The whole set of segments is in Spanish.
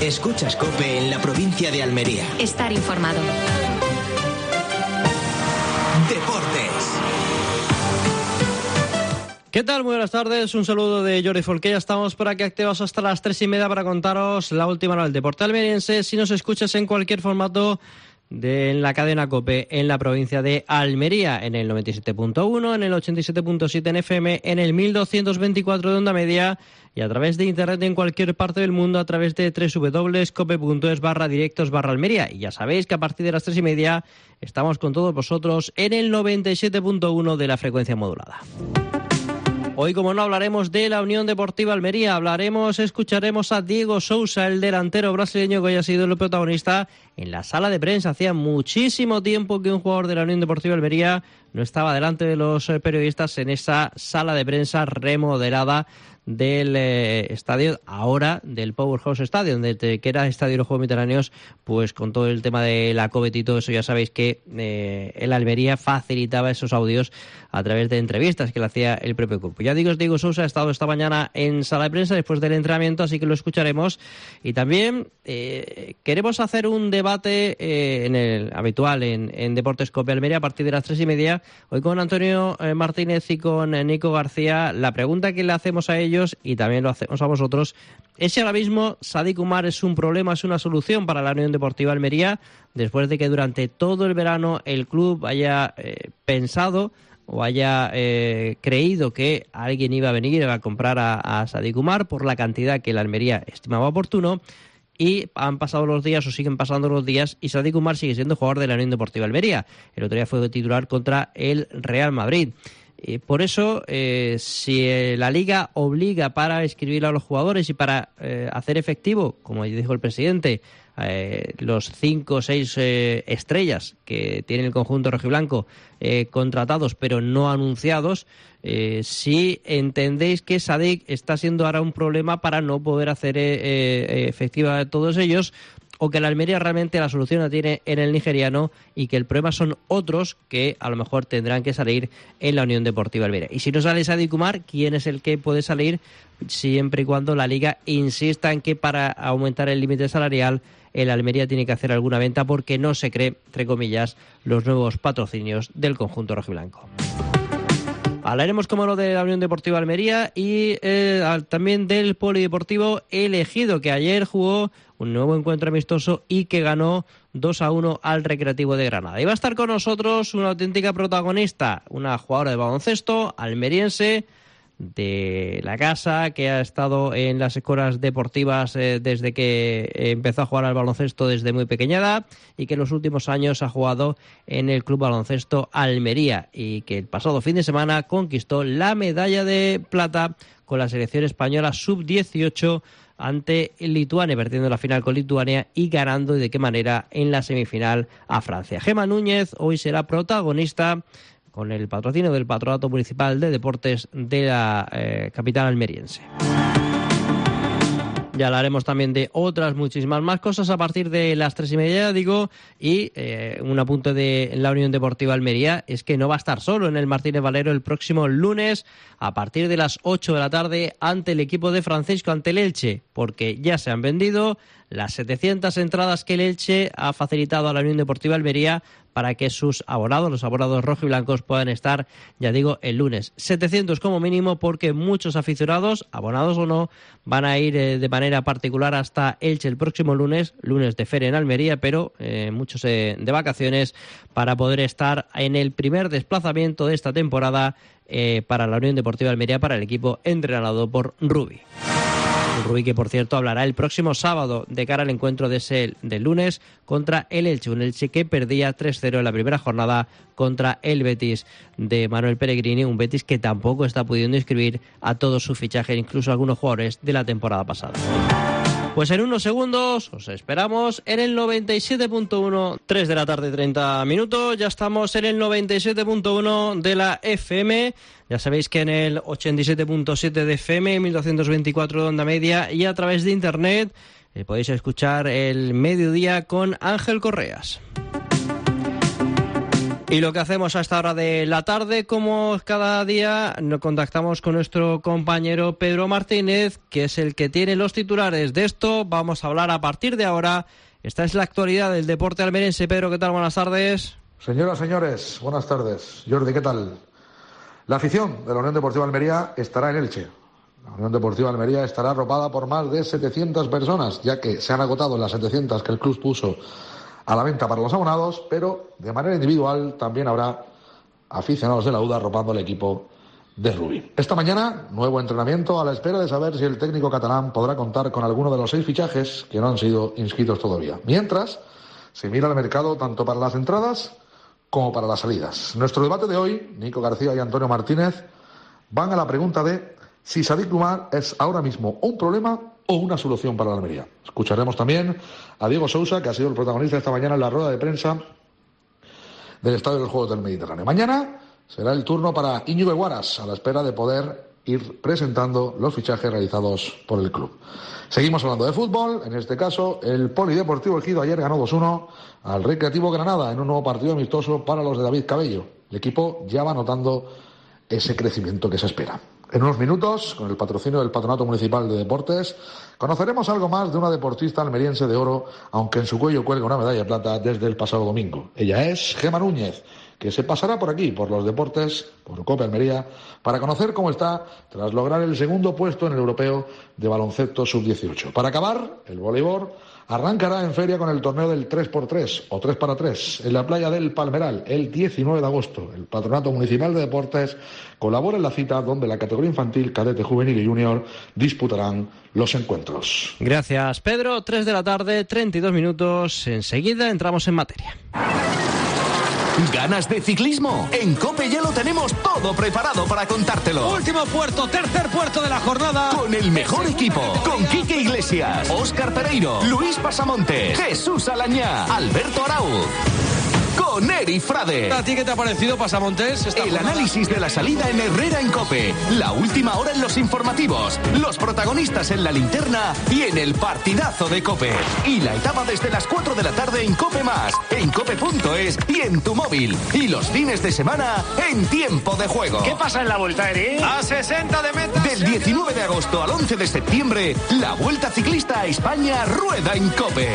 Escuchas COPE en la provincia de Almería. Estar informado. Deportes. ¿Qué tal? Muy buenas tardes, un saludo de Jordi Folqué. Ya estamos por aquí activos hasta las 3:30 para contaros la última hora del deporte almeriense. Si nos escuchas en cualquier formato en la cadena COPE en la provincia de Almería, en el 97.1, en el 87.7 en FM, en el 1224 de onda media y a través de internet en cualquier parte del mundo a través de www.cope.es/directos/Almería. Y ya sabéis que a partir de las 3:30 estamos con todos vosotros en el 97.1 de la frecuencia modulada. Hoy, como no, hablaremos de la Unión Deportiva Almería, escucharemos a Diego Sousa, el delantero brasileño que hoy ha sido el protagonista en la sala de prensa. Hacía muchísimo tiempo que un jugador de la Unión Deportiva Almería no estaba delante de los periodistas en esa sala de prensa remodelada del estadio, ahora del Powerhouse Stadium, que era estadio de los Juegos Mediterráneos, pues con todo el tema de la COVID y todo eso, ya sabéis que el Almería facilitaba esos audios a través de entrevistas que le hacía el propio club. Ya digo, Diego Sousa ha estado esta mañana en sala de prensa después del entrenamiento, así que lo escucharemos. Y también queremos hacer un debate en el habitual en Deportes COPE Almería a partir de las 3:30, hoy con Antonio Martínez y con Nico García. La pregunta que le hacemos a ellos, y también lo hacemos a vosotros, es si ahora mismo Sadik Umar es un problema, es una solución para la Unión Deportiva Almería, después de que durante todo el verano el club haya pensado o haya creído que alguien iba a venir a comprar a Sadik Umar por la cantidad que la Almería estimaba oportuno. Y han pasado los días, o siguen pasando los días, y Sadik Umar sigue siendo jugador de la Unión Deportiva Almería. El otro día fue titular contra el Real Madrid. Por eso, si la Liga obliga para inscribir a los jugadores y para hacer efectivo, como dijo el presidente, los 5 o 6 estrellas que tiene el conjunto rojiblanco contratados pero no anunciados, si entendéis que Sadik está siendo ahora un problema para no poder hacer efectiva a todos ellos, o que la Almería realmente la solución la tiene en el nigeriano y que el problema son otros que a lo mejor tendrán que salir en la Unión Deportiva Almería. Y si no sale Sadik Umar, ¿quién es el que puede salir? Siempre y cuando la Liga insista en que para aumentar el límite salarial el Almería tiene que hacer alguna venta, porque no se cree, entre comillas, los nuevos patrocinios del conjunto rojiblanco. Hablaremos, como no, de la Unión Deportiva Almería y también del Polideportivo El Ejido, que ayer jugó un nuevo encuentro amistoso y que ganó 2-1 al Recreativo de Granada. Y va a estar con nosotros una auténtica protagonista, una jugadora de baloncesto almeriense de la casa, que ha estado en las escuelas deportivas desde que empezó a jugar al baloncesto desde muy pequeña edad, y que en los últimos años ha jugado en el Club Baloncesto Almería, y que el pasado fin de semana conquistó la medalla de plata con la selección española sub-18 ante Lituania, perdiendo la final con Lituania y ganando, y de qué manera, en la semifinal a Francia. Gemma Núñez hoy será protagonista con el patrocinio del Patronato Municipal de Deportes de la capital almeriense. Ya hablaremos también de otras muchísimas más cosas a partir de las 3:30, digo, y un apunte de la Unión Deportiva Almería es que no va a estar solo en el Martínez Valero el próximo lunes a partir de las 8 de la tarde ante el equipo de Francisco, ante el Elche, porque ya se han vendido las 700 entradas que el Elche ha facilitado a la Unión Deportiva Almería para que sus abonados, los abonados rojiblancos, puedan estar, ya digo, el lunes. 700 como mínimo, porque muchos aficionados, abonados o no, van a ir de manera particular hasta Elche el próximo lunes de feria en Almería, pero muchos de vacaciones, para poder estar en el primer desplazamiento de esta temporada para la Unión Deportiva Almería, para el equipo entrenado por Rubi. Rubí, que por cierto hablará el próximo sábado de cara al encuentro del lunes contra el Elche, un Elche que perdía 3-0 en la primera jornada contra el Betis de Manuel Pellegrini, un Betis que tampoco está pudiendo inscribir a todo su fichaje, incluso algunos jugadores de la temporada pasada. Pues en unos segundos os esperamos en el 97.1, 3 de la tarde, 30 minutos. Ya estamos en el 97.1 de la FM. Ya sabéis que en el 87.7 de FM, 1224 de onda media, y a través de internet podéis escuchar el mediodía con Ángel Correas. Y lo que hacemos a esta hora de la tarde, como cada día, nos contactamos con nuestro compañero Pedro Martínez, que es el que tiene los titulares de esto. Vamos a hablar a partir de ahora. Esta es la actualidad del deporte almeriense. Pedro, ¿qué tal? Buenas tardes. Señoras, señores, buenas tardes. Jordi, ¿qué tal? La afición de la Unión Deportiva Almería estará en Elche. La Unión Deportiva Almería estará arropada por más de 700 personas, ya que se han agotado las 700 que el club puso a la venta para los abonados, pero de manera individual también habrá aficionados de la UDA arropando al equipo de Rubí. Esta mañana, nuevo entrenamiento a la espera de saber si el técnico catalán podrá contar con alguno de los 6 fichajes que no han sido inscritos todavía. Mientras, se mira el mercado tanto para las entradas como para las salidas. Nuestro debate de hoy, Nico García y Antonio Martínez, van a la pregunta de si Sadik Umar es ahora mismo un problema o una solución para la Almería. Escucharemos también a Diego Sousa, que ha sido el protagonista esta mañana en la rueda de prensa del Estadio de los Juegos del Mediterráneo. Mañana será el turno para Íñigo Eguaras, a la espera de poder ir presentando los fichajes realizados por el club. Seguimos hablando de fútbol. En este caso, el Polideportivo Ejido ayer ganó 2-1 al Recreativo Granada en un nuevo partido amistoso para los de David Cabello. El equipo ya va notando ese crecimiento que se espera. En unos minutos, con el patrocinio del Patronato Municipal de Deportes, conoceremos algo más de una deportista almeriense de oro, aunque en su cuello cuelga una medalla de plata desde el pasado domingo. Ella es Gemma Núñez, que se pasará por aquí, por los deportes, por COPE Almería, para conocer cómo está tras lograr el segundo puesto en el europeo de baloncesto sub-18. Para acabar, el voleibol arrancará en feria con el torneo del 3x3 o 3x3 en la playa del Palmeral el 19 de agosto. El Patronato Municipal de Deportes colabora en la cita donde la categoría infantil, cadete, juvenil y junior disputarán los encuentros. Gracias, Pedro. 3 de la tarde, 32 minutos. Enseguida entramos en materia. ¿Ganas de ciclismo? En COPE ya lo tenemos todo preparado para contártelo. Último puerto, tercer puerto de la jornada. Con el mejor equipo. Con Quique Iglesias, Óscar Pereiro, Luis Pasamontes, Jesús Alañá, Alberto Arauz. Con Eri Frade. ¿A ti qué te ha parecido, Pasamontes? El análisis de la salida en Herrera en COPE. La última hora en los informativos. Los protagonistas en la linterna y en el partidazo de COPE. Y la etapa desde las 4 de la tarde en COPE+, en cope.es y en tu móvil. Y los fines de semana en Tiempo de Juego. ¿Qué pasa en la Vuelta, Eri? A 60 de meta. Del 19 de agosto al 11 de septiembre, la Vuelta Ciclista a España rueda en COPE.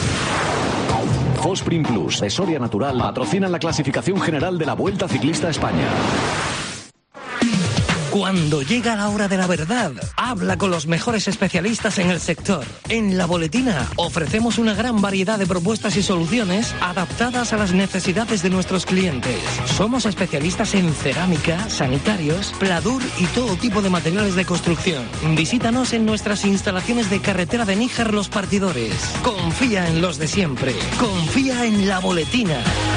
Fosprin Plus de Soria Natural patrocinan la clasificación general de la Vuelta Ciclista a España. Cuando llega la hora de la verdad, habla con los mejores especialistas en el sector. En La Boletina ofrecemos una gran variedad de propuestas y soluciones adaptadas a las necesidades de nuestros clientes. Somos especialistas en cerámica, sanitarios, pladur y todo tipo de materiales de construcción. Visítanos en nuestras instalaciones de carretera de Níjar Los Partidores. Confía en los de siempre. Confía en La Boletina.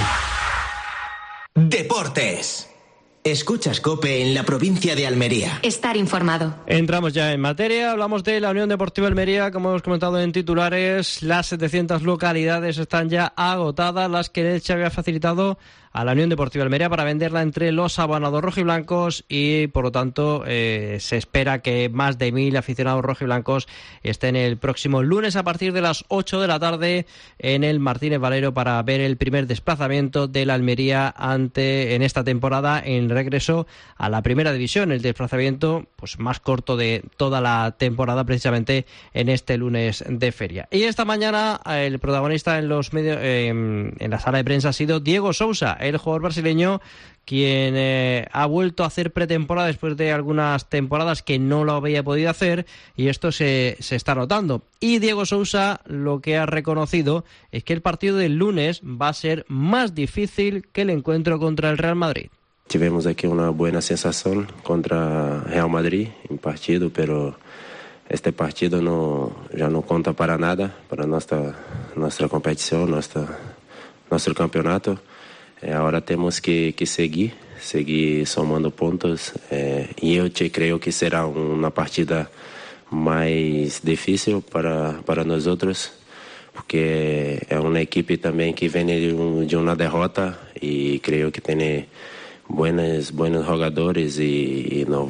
Deportes. Escuchas COPE en la provincia de Almería. Estar informado. Entramos ya en materia, hablamos de la Unión Deportiva Almería, como hemos comentado en titulares, las 700 localidades están ya agotadas, las que el Elche había facilitado a la Unión Deportiva Almería para venderla entre los abonados rojiblancos y, por lo tanto, se espera que más de 1.000 aficionados rojiblancos estén el próximo lunes a partir de las 8 de la tarde en el Martínez Valero para ver el primer desplazamiento de la Almería en esta temporada en regreso a la primera división, el desplazamiento pues más corto de toda la temporada precisamente en este lunes de feria. Y esta mañana el protagonista en los medios, en la sala de prensa ha sido Diego Sousa, el jugador brasileño quien ha vuelto a hacer pretemporada después de algunas temporadas que no lo había podido hacer, y esto se está notando. Y Diego Sousa lo que ha reconocido es que el partido del lunes va a ser más difícil que el encuentro contra el Real Madrid. Tivemos aqui uma boa sensação contra Real Madrid em partido, pero este partido já não conta para nada para nossa competição, nosso campeonato. Agora temos que seguir somando pontos, e eu creio que será uma partida mais difícil para nós outros, porque é uma equipe também que vem de uma derrota e creio que tem buenos jogadores e não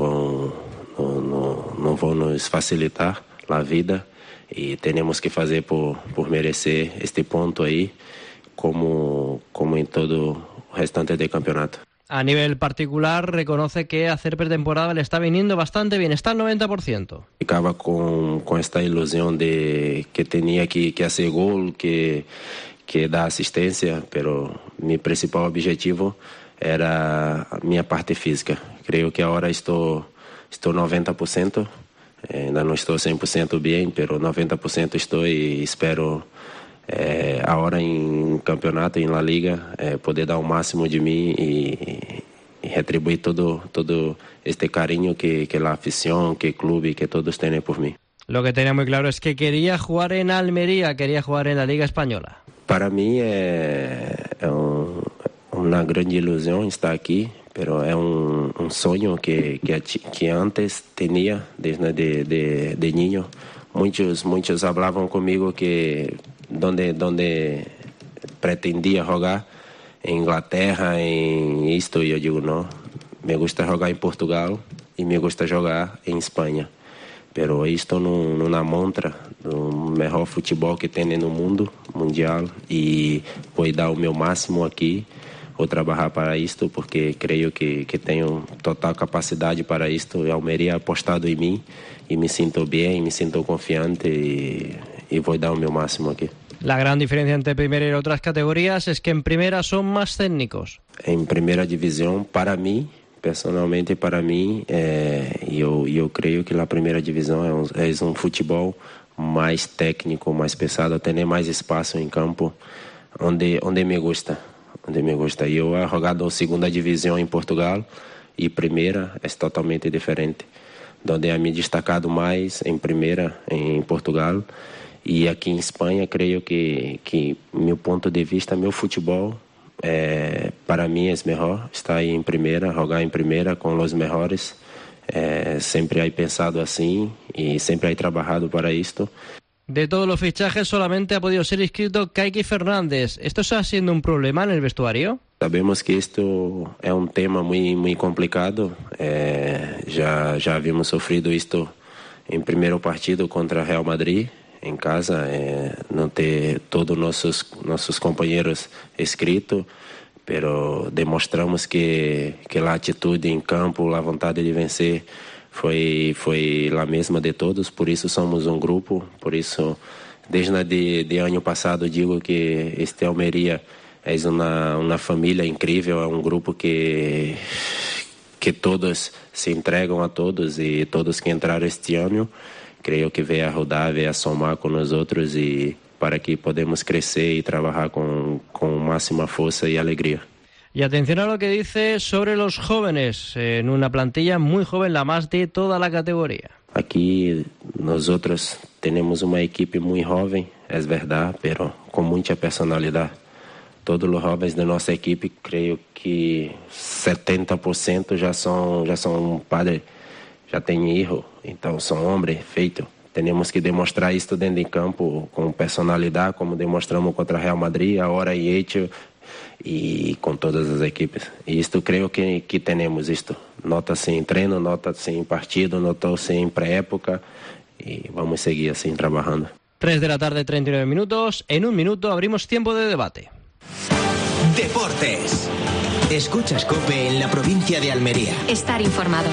vão nos facilitar a vida, e temos que fazer por merecer este ponto aí, como em todo restante del campeonato. A nivel particular, reconoce que hacer pretemporada le está viniendo bastante bien, está al 90%. Ficaba con esta ilusión de que tenía que hacer gol, que dar asistencia, pero mi principal objetivo era mi parte física. Creo que ahora estoy 90%, ainda no estoy 100% bien, pero 90% estoy y espero ahora en campeonato, en la liga, poder dar o máximo de mí y retribuir todo este cariño que la afición, que el club y que todos tienen por mí. Lo que tenía muy claro es que quería jugar en Almería, quería jugar en la Liga Española. Para mí es una gran ilusión estar aquí, pero es un sueño que antes tenía desde de niño. Muchos hablaban conmigo que donde pretendía jugar en Inglaterra, en esto, y yo digo no, me gusta jugar en Portugal y me gusta jugar en España. Pero estou numa montra do melhor futebol que tem no mundo mundial e vou dar o meu máximo aqui. Vou trabalhar para isto porque creio que tenho total capacidade para isto. A Almeria ha apostado em mim e me sinto bem, me sinto confiante e vou dar o meu máximo aquí. La gran diferencia entre primera y otras categorías es que en primera son más técnicos. En primera división, para mí, personalmente para mim, eu creio que a primeira divisão é um futebol mais técnico, mais pesado, tem mais espaço em campo, onde me gusta. Eu he jogado segunda divisão em Portugal e primeira é totalmente diferente, onde eu me destacado mais em primeira em Portugal e aqui em Espanha creio que meu ponto de vista, meu futebol para mí es mejor estar ahí en primera, jugar en primera con los mejores. Siempre he pensado así y siempre he trabajado para esto. De todos los fichajes solamente ha podido ser inscrito Kayki Fernández. ¿Esto está siendo un problema en el vestuario? Sabemos que esto es un tema muy complicado. Ya habíamos sufrido esto en primer partido contra Real Madrid. En casa, não ter todos nossos companheiros escritos, pero demonstramos que a atitude em campo, a vontade de vencer foi a mesma de todos, por isso somos um grupo, por isso desde ano passado digo que este Almeria é uma família incrível, é um grupo que todos se entregam a todos e todos que entraram este ano creio que veio a rodar, veio a somar com nós outros e para que podemos crescer e trabalhar com máxima força e alegria. Y atención a lo que dice sobre los jóvenes, en una plantilla muy joven, la más de toda la categoría. Aquí nosotros tenemos una equipe muy joven, es verdad, pero con mucha personalidad. Todos los jóvenes de nuestra equipe, creo que 70% já são padres, já têm hijo, então são homens feitos. Temos que demonstrar isso dentro de campo com personalidade, como demonstramos contra Real Madrid, agora e Elche e com todas as equipes. E isto creio que temos isto. Nota-se em treino, nota-se em partido, nota-se em pré-época e vamos seguir assim trabalhando. 3:39 En un minuto abrimos tiempo de debate. Deportes. Escuchas COPE en la provincia de Almería. Estar informado.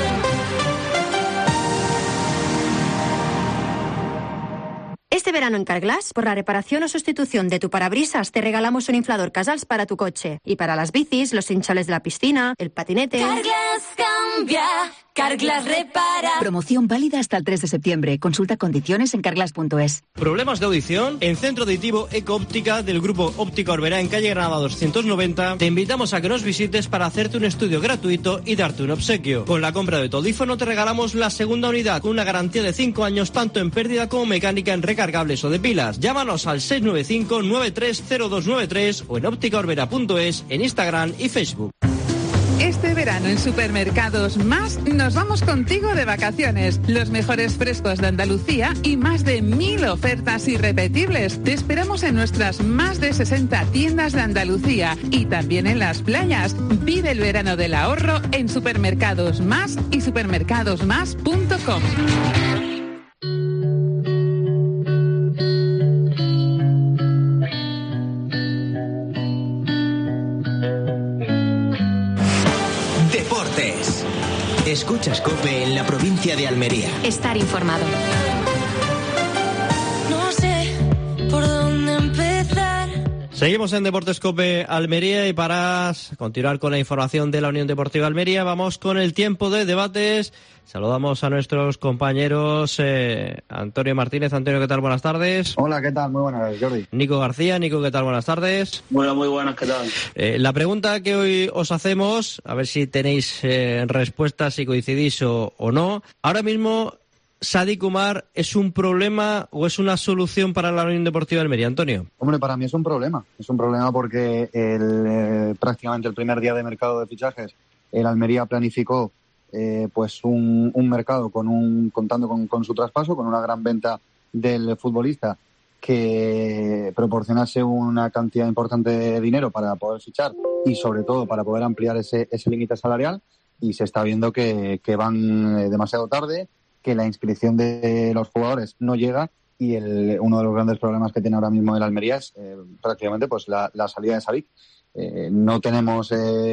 Este verano en Carglass, por la reparación o sustitución de tu parabrisas, te regalamos un inflador Casals para tu coche. Y para las bicis, los hinchables de la piscina, el patinete... Carglass cambia, Carglass repara. Promoción válida hasta el 3 de septiembre. Consulta condiciones en carglass.es. ¿Problemas de audición? En Centro Auditivo Eco Óptica del Grupo Óptica Orbera en calle Granada 290, te invitamos a que nos visites para hacerte un estudio gratuito y darte un obsequio. Con la compra de tu audífono te regalamos la segunda unidad con una garantía de 5 años tanto en pérdida como mecánica en recargables o de pilas. Llámanos al 695-930293 o en ópticaorbera.es en Instagram y Facebook. Este verano en Supermercados Más nos vamos contigo de vacaciones. Los mejores frescos de Andalucía y más de 1000 ofertas irrepetibles. Te esperamos en nuestras más de 60 tiendas de Andalucía y también en las playas. Vive el verano del ahorro en Supermercados Más y supermercadosmás.com. Almería. Estar informado. No sé por dónde empezar. Seguimos en Deportes COPE Almería y para continuar con la información de la Unión Deportiva Almería vamos con el tiempo de debates. Saludamos a nuestros compañeros Antonio Martínez. Antonio, ¿qué tal? Buenas tardes. Hola, ¿qué tal? Muy buenas, Jordi. Nico García. Nico, ¿qué tal? Buenas tardes. Bueno, muy buenas, ¿qué tal? La pregunta que hoy os hacemos, a ver si tenéis respuestas, si coincidís o no. Ahora mismo, Sadik Umar, ¿es un problema o es una solución para la Unión Deportiva Almería? Antonio. Hombre, para mí es un problema. Es un problema porque prácticamente el primer día de mercado de fichajes, el Almería planificó pues un mercado contando con su traspaso, con una gran venta del futbolista que proporcionase una cantidad importante de dinero para poder fichar y sobre todo para poder ampliar ese límite salarial, y se está viendo que van demasiado tarde, que la inscripción de los jugadores no llega y uno de los grandes problemas que tiene ahora mismo el Almería es prácticamente pues la salida de Sadik. No tenemos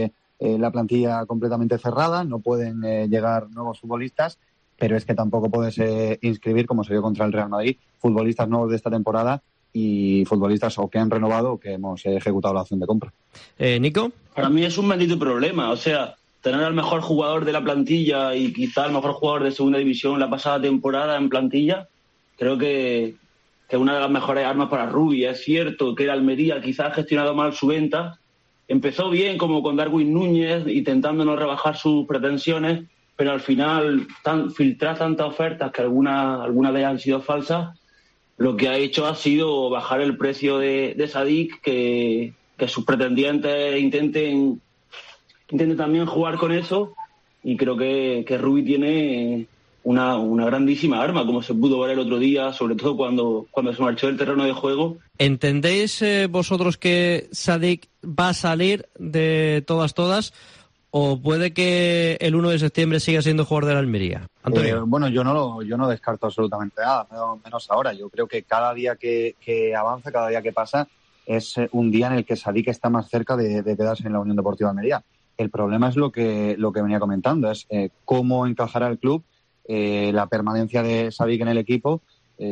la plantilla completamente cerrada, no pueden llegar nuevos futbolistas, pero es que tampoco puedes inscribir, como se vio contra el Real Madrid, futbolistas nuevos de esta temporada y futbolistas o que han renovado o que hemos ejecutado la opción de compra. ¿Nico? Para mí es un bendito problema, o sea, tener al mejor jugador de la plantilla y quizá el mejor jugador de segunda división la pasada temporada en plantilla, creo que es una de las mejores armas para Rubi. Es cierto que el Almería quizás ha gestionado mal su venta. Empezó bien, como con Darwin Núñez, intentando no rebajar sus pretensiones, pero al final filtrar tantas ofertas que algunas de ellas han sido falsas, lo que ha hecho ha sido bajar el precio de Sadik, que sus pretendientes intenten también jugar con eso, y creo que Rubi tiene una grandísima arma, como se pudo ver el otro día, sobre todo cuando se marchó del terreno de juego. ¿Entendéis vosotros que Sadik va a salir de todas o puede que el 1 de septiembre siga siendo jugador de la Almería? Antonio. Bueno, yo no descarto absolutamente nada, menos ahora. Yo creo que cada día que avanza, cada día que pasa, es un día en el que Sadik está más cerca de quedarse en la Unión Deportiva Almería. El problema es lo que venía comentando, es cómo encajará el club la permanencia de Sadik en el equipo,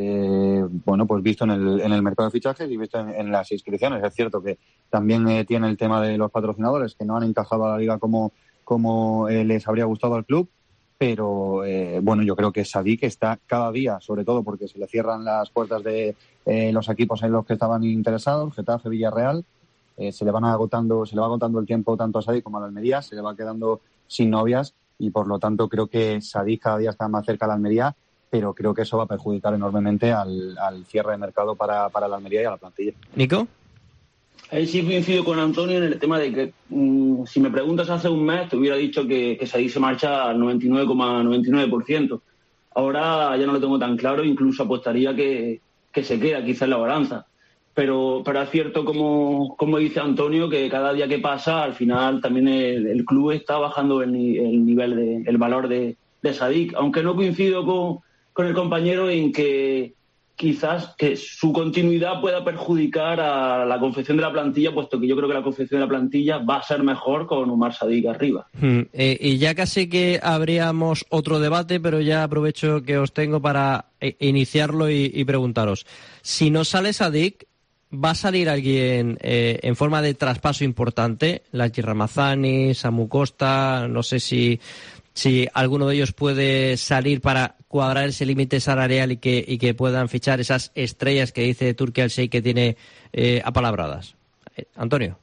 pues visto en el mercado de fichajes y visto en las inscripciones. Es cierto que también tiene el tema de los patrocinadores que no han encajado a la liga como les habría gustado al club, pero yo creo que Sadik está cada día, sobre todo porque se le cierran las puertas de los equipos en los que estaban interesados, Getafe, Villarreal. Se le va agotando el tiempo tanto a Sadik como a la Almería, se le va quedando sin novias y por lo tanto creo que Sadik cada día está más cerca de la Almería, pero creo que eso va a perjudicar enormemente al cierre de mercado para la Almería y a la plantilla. ¿Nico? Ahí sí coincido con Antonio en el tema de que si me preguntas hace un mes te hubiera dicho que Sadik se marcha al 99,99%. Ahora ya no lo tengo tan claro, incluso apostaría que se queda quizás en la balanza. Pero es cierto, como dice Antonio, que cada día que pasa, al final también el club está bajando el nivel el valor de Sadik. Aunque no coincido con el compañero en que quizás que su continuidad pueda perjudicar a la confección de la plantilla, puesto que yo creo que la confección de la plantilla va a ser mejor con Umar Sadik arriba. Y ya casi que habríamos otro debate, pero ya aprovecho que os tengo para iniciarlo y preguntaros. Si no sale Sadik, ¿va a salir alguien en forma de traspaso importante? Lachi Ramazani, Samu Costa, no sé si alguno de ellos puede salir para cuadrar ese límite salarial y que puedan fichar esas estrellas que dice Turki Al-Sheikh que tiene apalabradas. Antonio.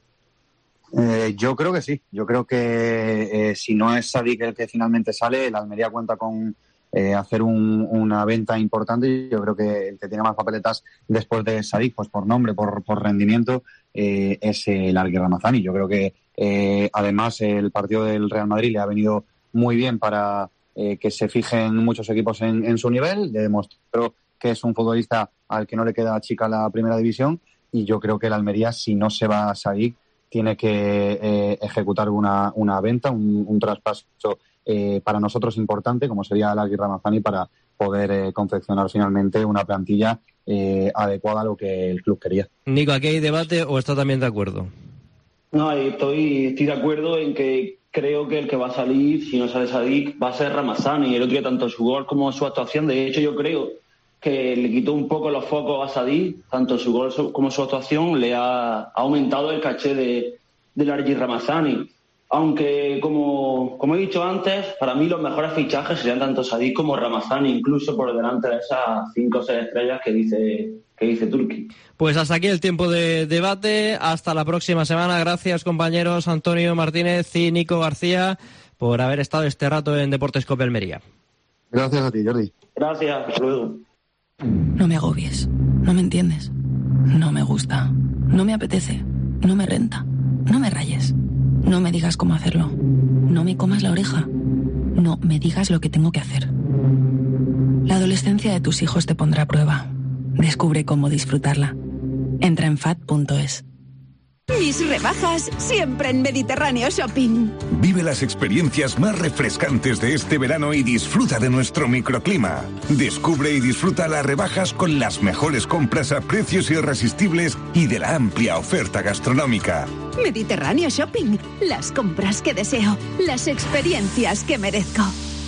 Yo creo que sí. Yo creo que si no es Sadik el que finalmente sale, el Almería cuenta con hacer una venta importante. Yo creo que el que tiene más papeletas después de Sadik, pues por nombre, por rendimiento, es el Lachi Ramazani. Yo creo que además el partido del Real Madrid le ha venido muy bien para que se fijen muchos equipos en su nivel. Le demostró que es un futbolista al que no le queda chica la primera división, y yo creo que el Almería, si no se va a Sadik, tiene que ejecutar una venta, un traspaso para nosotros importante, como sería Lachi Ramazani, para poder confeccionar finalmente una plantilla adecuada a lo que el club quería. Nico, ¿aquí hay debate o está también de acuerdo? No, estoy de acuerdo en que creo que el que va a salir, si no sale Sadik, va a ser Ramazani. El otro día, tanto su gol como su actuación, de hecho yo creo que le quitó un poco los focos a Sadik, tanto su gol como su actuación le ha aumentado el caché de Largi Ramazani. Aunque, como he dicho antes, para mí los mejores fichajes serían tanto Sadik como Ramazani, incluso por delante de esas 5 o 6 estrellas que dice Turki. Pues hasta aquí el tiempo de debate. Hasta la próxima semana. Gracias, compañeros Antonio Martínez y Nico García, por haber estado este rato en Deportes Cope Almería. Gracias a ti, Jordi. Gracias, hasta luego. No me agobies, no me entiendes, no me gusta, no me apetece, no me renta, no me rayes, no me digas cómo hacerlo, no me comas la oreja, no me digas lo que tengo que hacer. La adolescencia de tus hijos te pondrá a prueba. Descubre cómo disfrutarla. Entra en FAD.es. Mis rebajas siempre en Mediterráneo Shopping. Vive las experiencias más refrescantes de este verano y disfruta de nuestro microclima. Descubre y disfruta las rebajas con las mejores compras a precios irresistibles y de la amplia oferta gastronómica. Mediterráneo Shopping. Las compras que deseo. Las experiencias que merezco.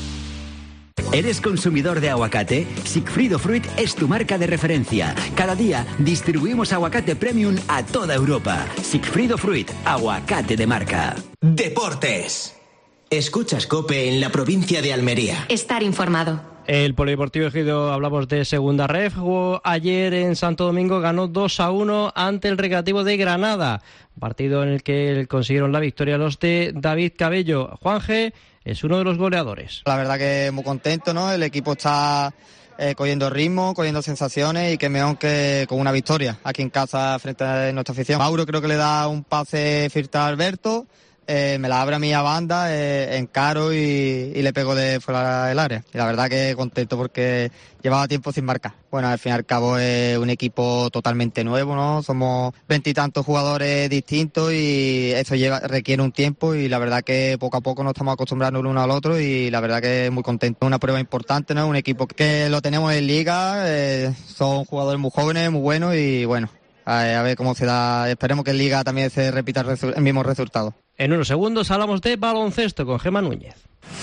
¿Eres consumidor de aguacate? Sigfrido Fruit es tu marca de referencia. Cada día distribuimos aguacate premium a toda Europa. Sigfrido Fruit, aguacate de marca. Deportes. Escuchas COPE en la provincia de Almería. Estar informado. El Polideportivo Ejido, hablamos de segunda ref, jugó ayer en Santo Domingo, ganó 2-1 ante el Recreativo de Granada. Partido en el que consiguieron la victoria los de David Cabello. Juanje es uno de los goleadores. La verdad que muy contento, ¿no? El equipo está cogiendo ritmo, cogiendo sensaciones y que mejor que con una victoria aquí en casa frente a nuestra afición. Mauro creo que le da un pase filtra a Alberto, me la abre a mí a banda, encaro y le pego de fuera del área. Y la verdad que contento porque llevaba tiempo sin marcar. Bueno, al fin y al cabo es un equipo totalmente nuevo, ¿no? Somos 20 y tantos jugadores distintos y eso requiere un tiempo y la verdad que poco a poco nos estamos acostumbrando el uno al otro y la verdad que muy contento. Una prueba importante, ¿no? Un equipo que lo tenemos en liga, son jugadores muy jóvenes, muy buenos y bueno, a ver cómo se da. Esperemos que en liga también se repita el mismo resultado. En unos segundos hablamos de baloncesto con Gemma Núñez.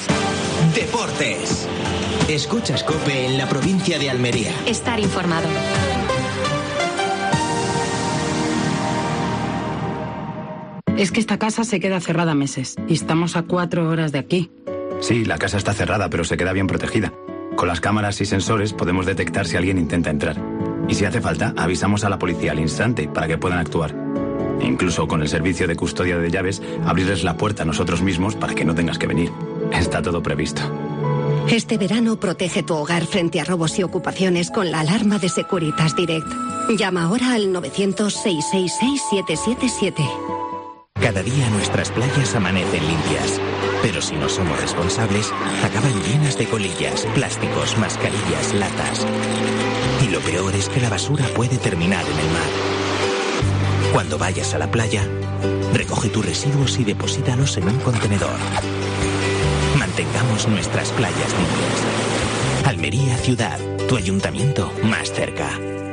Deportes. Escuchas COPE en la provincia de Almería. Estar informado. Es que esta casa se queda cerrada meses y estamos a 4 horas de aquí. Sí, la casa está cerrada, pero se queda bien protegida. Con las cámaras y sensores podemos detectar si alguien intenta entrar. Y si hace falta, avisamos a la policía al instante para que puedan actuar. E incluso con el servicio de custodia de llaves, abrirles la puerta a nosotros mismos para que no tengas que venir. Está todo previsto. Este verano protege tu hogar frente a robos y ocupaciones con la alarma de Securitas Direct. Llama ahora al 900-666-777. Cada día nuestras playas amanecen limpias. Pero si no somos responsables, acaban llenas de colillas, plásticos, mascarillas, latas. Y lo peor es que la basura puede terminar en el mar. Cuando vayas a la playa, recoge tus residuos y deposítalos en un contenedor. Mantengamos nuestras playas limpias. Almería Ciudad, tu ayuntamiento más cerca.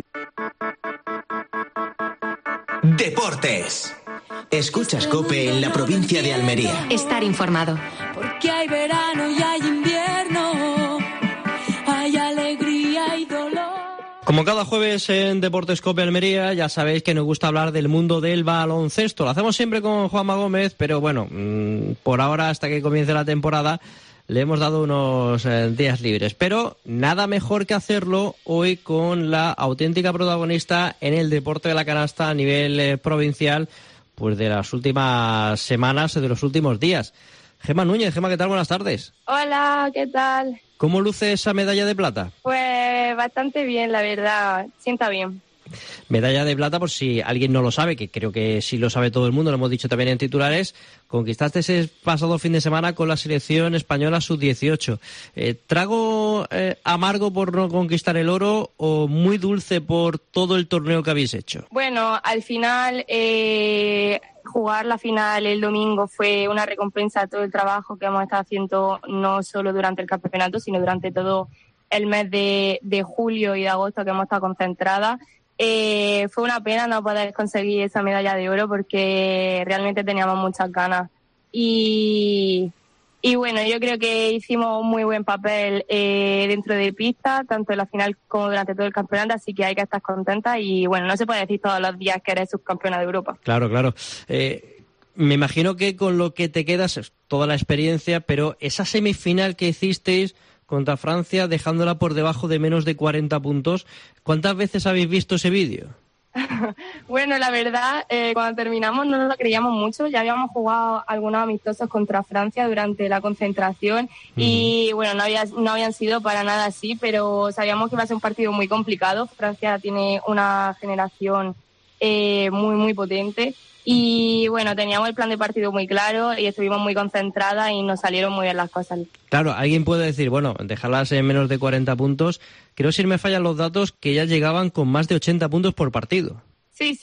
Deportes. Escuchas COPE en la provincia de Almería. Estar informado. Porque hay verano y hay invierno, hay alegría y dolor. Como cada jueves en Deportes Cope Almería, ya sabéis que nos gusta hablar del mundo del baloncesto. Lo hacemos siempre con Juanma Gómez, pero bueno, por ahora, hasta que comience la temporada, le hemos dado unos días libres. Pero nada mejor que hacerlo hoy con la auténtica protagonista en el deporte de la canasta a nivel provincial, pues de las últimas semanas, de los últimos días. Gemma Núñez. Gemma, ¿qué tal? Buenas tardes. Hola, ¿qué tal? ¿Cómo luce esa medalla de plata? Pues bastante bien, la verdad. Sienta bien. Medalla de plata, por si alguien no lo sabe, que creo que sí lo sabe todo el mundo, lo hemos dicho también en titulares, conquistaste ese pasado fin de semana con la selección española sub-18. ¿Trago amargo por no conquistar el oro o muy dulce por todo el torneo que habéis hecho? Bueno, al final jugar la final el domingo fue una recompensa a todo el trabajo que hemos estado haciendo, no solo durante el campeonato, sino durante todo el mes de julio y de agosto que hemos estado concentradas. Fue una pena no poder conseguir esa medalla de oro porque realmente teníamos muchas ganas y bueno, yo creo que hicimos un muy buen papel dentro de pista, tanto en la final como durante todo el campeonato, así que hay que estar contenta y bueno, no se puede decir todos los días que eres subcampeona de Europa. Claro. Me imagino que con lo que te quedas es toda la experiencia, pero esa semifinal que hicisteis contra Francia, dejándola por debajo de menos de 40 puntos, ¿cuántas veces habéis visto ese vídeo? Bueno, la verdad, cuando terminamos no nos lo creíamos mucho. Ya habíamos jugado algunos amistosos contra Francia durante la concentración y bueno, no habían sido para nada así, pero sabíamos que iba a ser un partido muy complicado. Francia tiene una generación muy, muy potente y bueno, teníamos el plan de partido muy claro y estuvimos muy concentradas y nos salieron muy bien las cosas. Claro, alguien puede decir, bueno, dejarlas en menos de 40 puntos. Creo, si me fallan los datos, que ya llegaban con más de 80 puntos por partido. Sí.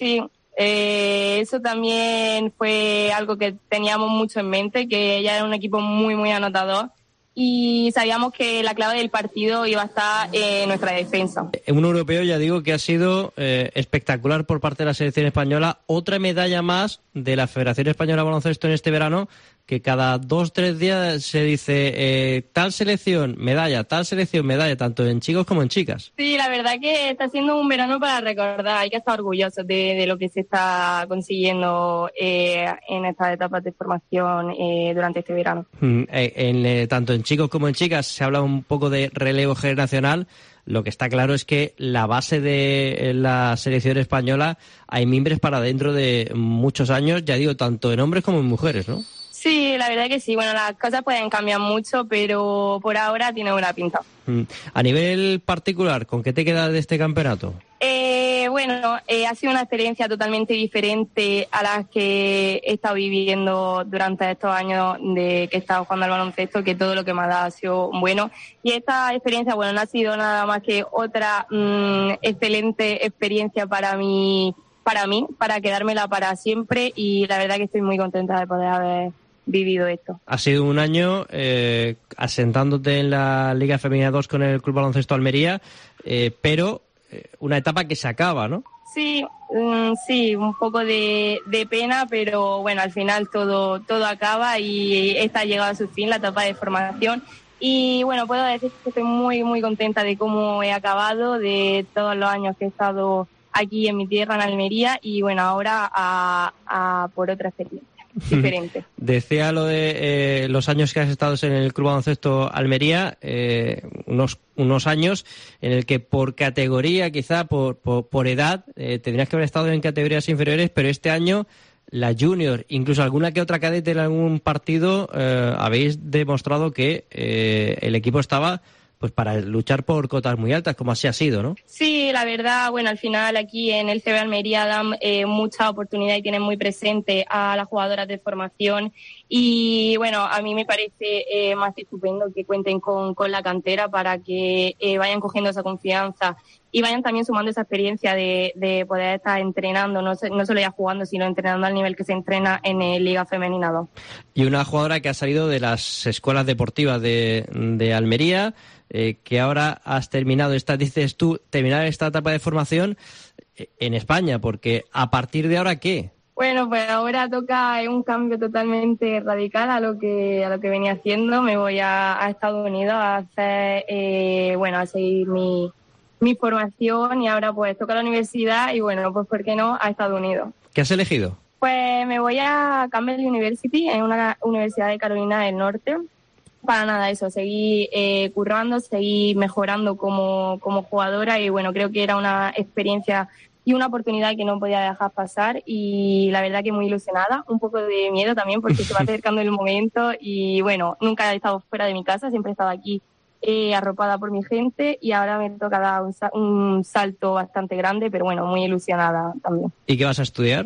Eso también fue algo que teníamos mucho en mente, que ya era un equipo muy, muy anotador. Y sabíamos que la clave del partido iba a estar en nuestra defensa. Un europeo, ya digo, que ha sido espectacular por parte de la selección española. Otra medalla más de la Federación Española de Baloncesto en este verano, que cada 2-3 días se dice tal selección, medalla, tanto en chicos como en chicas. Sí, la verdad que está siendo un verano para recordar. Hay que estar orgullosos de lo que se está consiguiendo en estas etapas de formación durante este verano. Tanto en chicos como en chicas se habla un poco de relevo generacional. Lo que está claro es que la base de la selección española hay mimbres para dentro de muchos años, ya digo, tanto en hombres como en mujeres, ¿no? Sí, la verdad que sí. Bueno, las cosas pueden cambiar mucho, pero por ahora tiene buena pinta. A nivel particular, ¿con qué te quedas de este campeonato? Ha sido una experiencia totalmente diferente a las que he estado viviendo durante estos años de que he estado jugando al baloncesto, que todo lo que me ha dado ha sido bueno. Y esta experiencia, no ha sido nada más que otra excelente experiencia para mí, para quedármela para siempre, y la verdad que estoy muy contenta de poder haber vivido esto. Ha sido un año asentándote en la Liga Femenina 2 con el Club Baloncesto Almería, pero una etapa que se acaba, ¿no? Sí, un poco de pena, pero bueno, al final todo acaba y esta ha llegado a su fin, la etapa de formación. Y bueno, puedo decir que estoy muy, muy contenta de cómo he acabado, de todos los años que he estado aquí en mi tierra, en Almería, y bueno, ahora a por otra experiencia diferente. Decía lo de los años que has estado en el Club Baloncesto Almería, unos años en el que por categoría, quizá por edad, tendrías que haber estado en categorías inferiores, pero este año la junior, incluso alguna que otra cadete en algún partido, habéis demostrado que el equipo estaba pues para luchar por cotas muy altas, como así ha sido, ¿no? Sí, la verdad, al final aquí en el CB Almería dan mucha oportunidad y tienen muy presente a las jugadoras de formación y a mí me parece más estupendo que cuenten con la cantera para que vayan cogiendo esa confianza y vayan también sumando esa experiencia de poder estar entrenando, no solo ya jugando, sino entrenando al nivel que se entrena en Liga Femenina 2. Y una jugadora que ha salido de las escuelas deportivas de Almería, que ahora has terminado dices tú, terminar esta etapa de formación en España, porque a partir de ahora, ¿qué? Bueno, pues ahora toca un cambio totalmente radical a lo que venía haciendo. Me voy a Estados Unidos a hacer, a seguir mi formación y ahora pues toca la universidad y pues ¿por qué no a Estados Unidos? ¿Qué has elegido? Pues me voy a Campbell University, en una universidad de Carolina del Norte. Para nada, eso, seguí currando, seguí mejorando como jugadora y creo que era una experiencia y una oportunidad que no podía dejar pasar y la verdad que muy ilusionada, un poco de miedo también porque se va acercando el momento y nunca he estado fuera de mi casa, siempre he estado aquí arropada por mi gente y ahora me toca dar un salto bastante grande, pero muy ilusionada también. ¿Y qué vas a estudiar?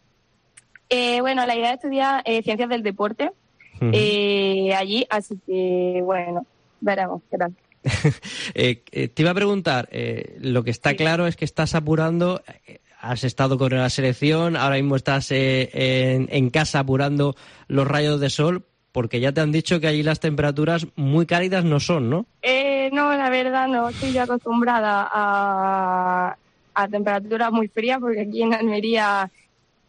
La idea es estudiar Ciencias del Deporte allí, así que veremos qué tal. Te iba a preguntar, lo que está claro es que estás apurando, has estado con la selección, ahora mismo estás en casa apurando los rayos de sol, porque ya te han dicho que allí las temperaturas muy cálidas no son, ¿no? No, la verdad no, estoy ya acostumbrada a temperaturas muy frías, porque aquí en Almería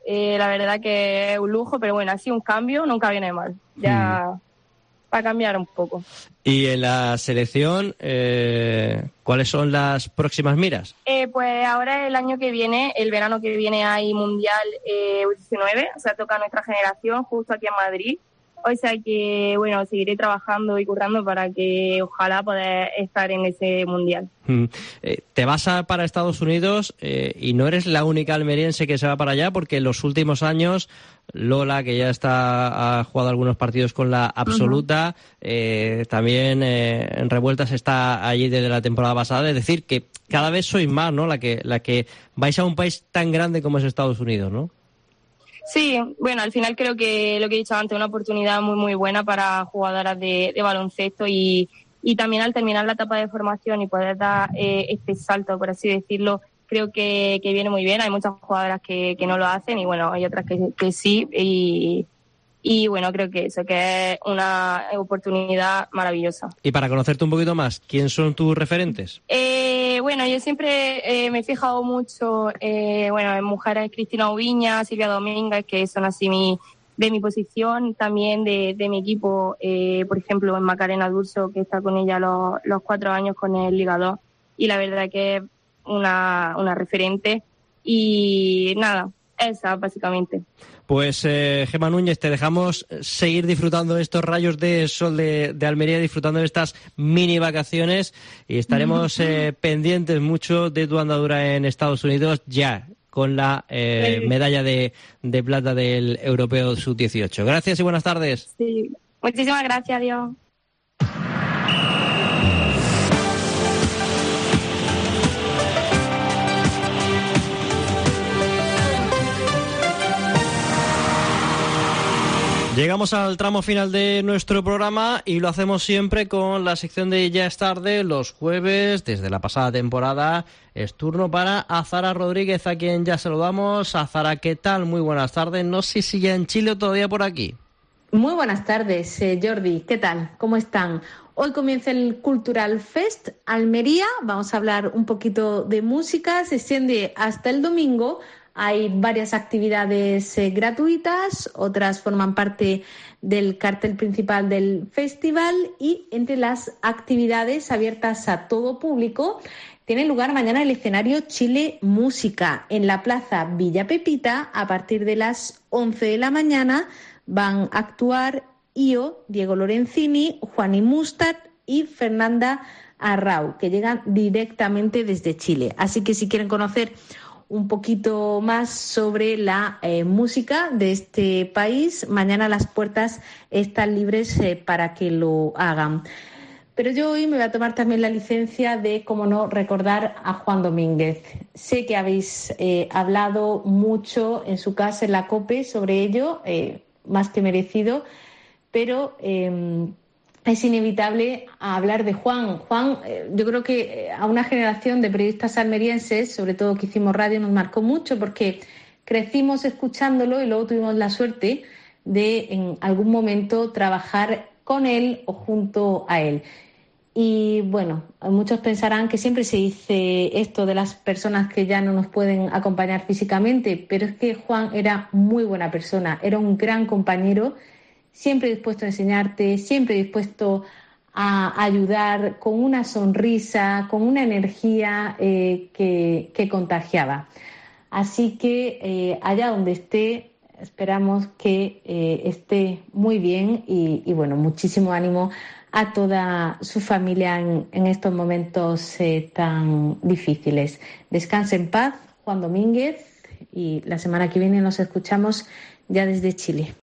la verdad que es un lujo, pero bueno, ha sido un cambio, nunca viene mal. Ya va a cambiar un poco. Y en la selección, ¿cuáles son las próximas miras? Pues ahora el año que viene, el verano que viene hay Mundial U19, o sea, toca nuestra generación justo aquí en Madrid. O sea que, bueno, seguiré trabajando y currando para que ojalá pueda estar en ese Mundial. Te vas para Estados Unidos y no eres la única almeriense que se va para allá, porque en los últimos años Lola, que ya ha jugado algunos partidos con la absoluta, también en Revueltas está allí desde la temporada pasada. Es decir, que cada vez sois más, ¿no? La que vais a un país tan grande como es Estados Unidos, ¿no? Sí, bueno, al final creo que lo que he dicho antes, una oportunidad muy, muy buena para jugadoras de baloncesto y también al terminar la etapa de formación y poder dar este salto, por así decirlo, creo que viene muy bien. Hay muchas jugadoras que no lo hacen y bueno, hay otras que sí y bueno, creo que eso, que es una oportunidad maravillosa. Y para conocerte un poquito más, ¿quién son tus referentes? Bueno, yo siempre me he fijado mucho en mujeres, Cristina Ubiña, Silvia Domínguez, que son así de mi posición, también de mi equipo, por ejemplo, en Macarena Durso, que está con ella los 4 años con el Liga 2, y la verdad que es una referente, y nada, esa básicamente. Pues Gemma Núñez, te dejamos seguir disfrutando de estos rayos de sol de Almería, disfrutando de estas mini vacaciones, y estaremos pendientes mucho de tu andadura en Estados Unidos, ya con la medalla de plata del Europeo Sub-18. Gracias y buenas tardes. Sí, muchísimas gracias, adiós. Llegamos al tramo final de nuestro programa y lo hacemos siempre con la sección de Ya es tarde, los jueves, desde la pasada temporada. Es turno para Azara Rodríguez, a quien ya saludamos. Azara, ¿qué tal? Muy buenas tardes. No sé si ya en Chile o todavía por aquí. Muy buenas tardes, Jordi. ¿Qué tal? ¿Cómo están? Hoy comienza el Cultural Fest Almería. Vamos a hablar un poquito de música. Se extiende hasta el domingo. Hay varias actividades gratuitas, otras forman parte del cartel principal del festival, y entre las actividades abiertas a todo público tiene lugar mañana el escenario Chile Música en la Plaza Villa Pepita. A partir de las 11 de la mañana van a actuar Io, Diego Lorenzini, Juani Mustard y Fernanda Arrau, que llegan directamente desde Chile. Así que si quieren conocer un poquito más sobre la música de este país, mañana las puertas están libres para que lo hagan. Pero yo hoy me voy a tomar también la licencia de, como no, recordar a Juan Domínguez. Sé que habéis hablado mucho en su casa, en la COPE, sobre ello, más que merecido, pero es inevitable hablar de Juan. Juan, yo creo que a una generación de periodistas almerienses, sobre todo que hicimos radio, nos marcó mucho porque crecimos escuchándolo y luego tuvimos la suerte de en algún momento trabajar con él o junto a él. Y bueno, muchos pensarán que siempre se dice esto de las personas que ya no nos pueden acompañar físicamente, pero es que Juan era muy buena persona, era un gran compañero, siempre dispuesto a enseñarte, siempre dispuesto a ayudar, con una sonrisa, con una energía que contagiaba. Así que allá donde esté, esperamos que esté muy bien y bueno, muchísimo ánimo a toda su familia en estos momentos tan difíciles. Descanse en paz, Juan Domínguez, y la semana que viene nos escuchamos ya desde Chile.